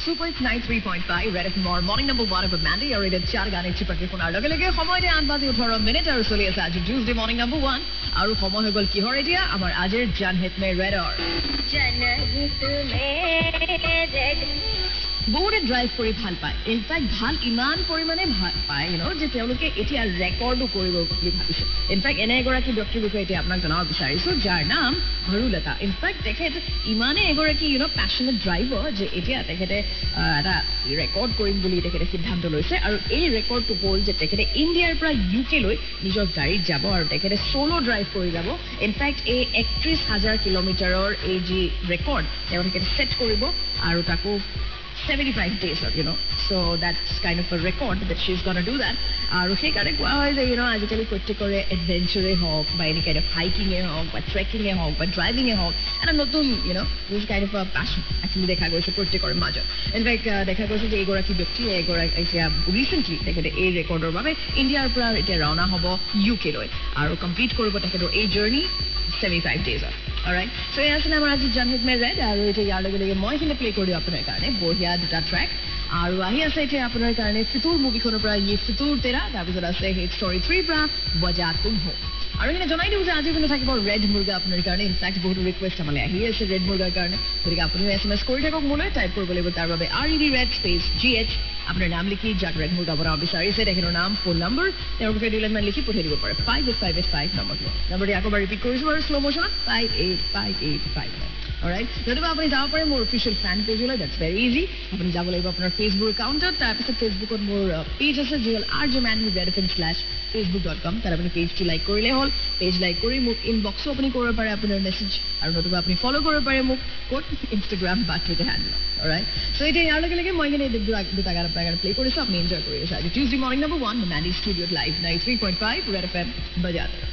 93.5 Red FM morning number 1 of Mandy or it চার গানে চিপাকে শোনাৰ লগে লগে সময়তে 8:18 আৰু চলি আছে আজি টিউজডে মৰ্নিং নাম্বাৰ 1 আৰু সময় হৈ গল কিহৰ এতিয়া আমাৰ আজিৰ জানহিত মে ৰেডৰ জানহিত মে ৰেড বহুতে ড্ৰাইভ কৰি ভাল পায় ইনফেক্ট ভাল ইমান পৰিমাণে ভাল পায় যে তেওঁলোকে এতিয়া ৰেকৰ্ডো কৰিব বুলি ভাবিছে ইনফেক্ট এনে এগৰাকী ব্যক্তিৰ বিষয়ে এতিয়া আপোনাক জনাব বিচাৰিছো যাৰ নাম হৰুলতা ইনফেক্ট তেখেত ইমানে এগৰাকী পেশ্যনেট ড্ৰাইভাৰ যে এতিয়া তেখেতে এটা ৰেকৰ্ড কৰিম বুলি তেখেতে সিদ্ধান্ত লৈছে আৰু এই ৰেকৰ্ডটো হ'ল যে তেখেতে ইণ্ডিয়াৰ পৰা ইউকে লৈ নিজৰ গাড়ীত যাব আৰু তেখেতে চ'ল' ড্ৰাইভ কৰি যাব ইনফেক্ট এই 31,000 কিলোমিটাৰৰ এই যি ৰেকৰ্ড তেওঁ তেখেতে ছেট কৰিব আৰু তাকো 75 days of, so that's kind of a record that she's going to do that. আৰু সেইকাৰণে কোৱা হয় যে আজিকালি প্ৰত্যেকৰে এডভেঞ্চাৰে হওক বা এনি কাইণ্ড অফ হাইকিঙে হওক বা ট্ৰেকিঙে হওক বা ড্ৰাইভিঙে হওক এটা নতুন দিছ কাইণ্ড অফ পেশ্যন একচুৱেলি দেখা গৈছে প্ৰত্যেকৰে মাজত ইনফেক্ট দেখা গৈছে যে এইগৰাকী ব্যক্তিয়ে এতিয়া ৰিচেণ্টলি তেখেতে এই ৰেকৰ্ডৰ বাবে ইণ্ডিয়াৰ পৰা এতিয়া ৰাওনা হ'ব ইউকে লৈ আৰু কমপ্লিট কৰিব তেখেতৰ এই journey 75 days of. Alright, so এই আছিলে আমাৰ আজি জানহিত মে ৰেড আৰু এতিয়া ইয়াৰ লগে লগে মই এইখিনি প্লে কৰি দিওঁ আপোনাৰ কাৰণে বঢ়িয়া দুটা ট্ৰেক আৰু আহি আছে এতিয়া আপোনাৰ কাৰণে ফিতুৰ মুভিখনৰ পৰা ইয়ে ফিতুৰ তেৰা তাৰপিছত আছে হিট ষ্টৰী 3 পৰা বজা তুম হো আৰু এনে জনাই দিওঁ যে আজি কিন্তু থাকিব ৰেড মুৰ্গা আপোনাৰ কাৰণে ইনফেক্ট বহুতো ৰিকুৱেষ্ট আমালৈ আহি আছে ৰেড মুৰ্গাৰ কাৰণে গতিকে আপুনিও SMS কৰি থাকক মোলৈ টাইপ কৰিব লাগিব তাৰ বাবে RED red space GH আপোনাৰ নাম লিখি যাক ৰেড মুৰ্গা বনাব বিচাৰিছে তেখেতৰ নাম ফোন নম্বৰ তেওঁৰ বিষয়ে 2 লাইনমান লিখি পঠিয়াই দিব পাৰে 58585 নম্বৰটো আকৌ ৰিপিট কৰিছোঁ আৰু শ্ল' মোশ্যনত 58585 Alright, নতুবা আপুনি যাব পাৰে মোৰ অফিচিয়েল ফেন পেজলৈ that's very easy আপুনি যাব লাগিব আপোনাৰ ফেচবুক একাউণ্টত তাৰপিছত ফেচবুকত মোৰ পেজ আছে যি হ'ল rjmandy.fm/facebook.com তাত আপুনি পেজটো লাইক কৰিলে হ'ল পেজ লাইক কৰি মোক ইনবক্সো আপুনি কৰিব পাৰে আপোনাৰ মেছেজ আৰু নতুবা আপুনি ফ'ল' কৰিব পাৰে মোক ক'ত ইনষ্টাগ্ৰাম বা টুইটাৰ হেণ্ডেল অলৰাইট চ' এতিয়া ইয়াৰ লগে লগে মই কিনে দুটা গান আপোনাৰ কাৰণে প্লে কৰিছোঁ আপুনি এনজয় কৰি আছে আজি টিউজডে মৰ্নিং নাম্বাৰ 1 মেণ্ডি ষ্টুডিঅ'ত লাইভ 93.5 ৰেড FM বজাতে